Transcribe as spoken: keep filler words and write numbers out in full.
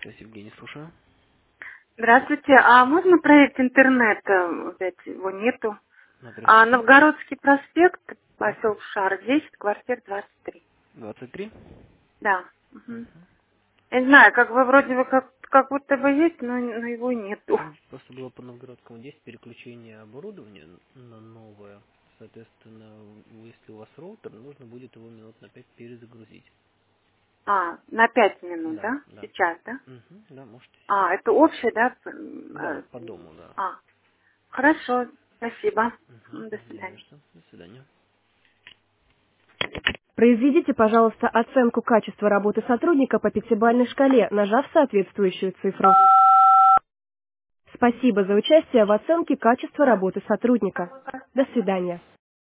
Связь, Евгений, слушаю. Здравствуйте. А можно проект интернета? Опять его нету. Адрес А, какой? Новгородский проспект, поселок Шар, десять, квартира двадцать три. двадцать три? Да. Мгм. Я не знаю, как вы вроде бы как, как будто бы есть, но, но его нету. Там просто было по Новгородскому десять переключение оборудования на новое. Соответственно, если у вас роутер, нужно будет его минут на пять перезагрузить. А, на пять минут, Да, да? да. Сейчас, да? Угу, да, можете сейчас. А, это общее, да? М, Да, э, по дому, да. А, хорошо. Спасибо. Угу, М, До не за свидания. что. До свидания. Произведите, пожалуйста, оценку качества работы сотрудника по пятибалльной шкале, нажав соответствующую цифру. Спасибо за участие в оценке качества работы сотрудника. До свидания.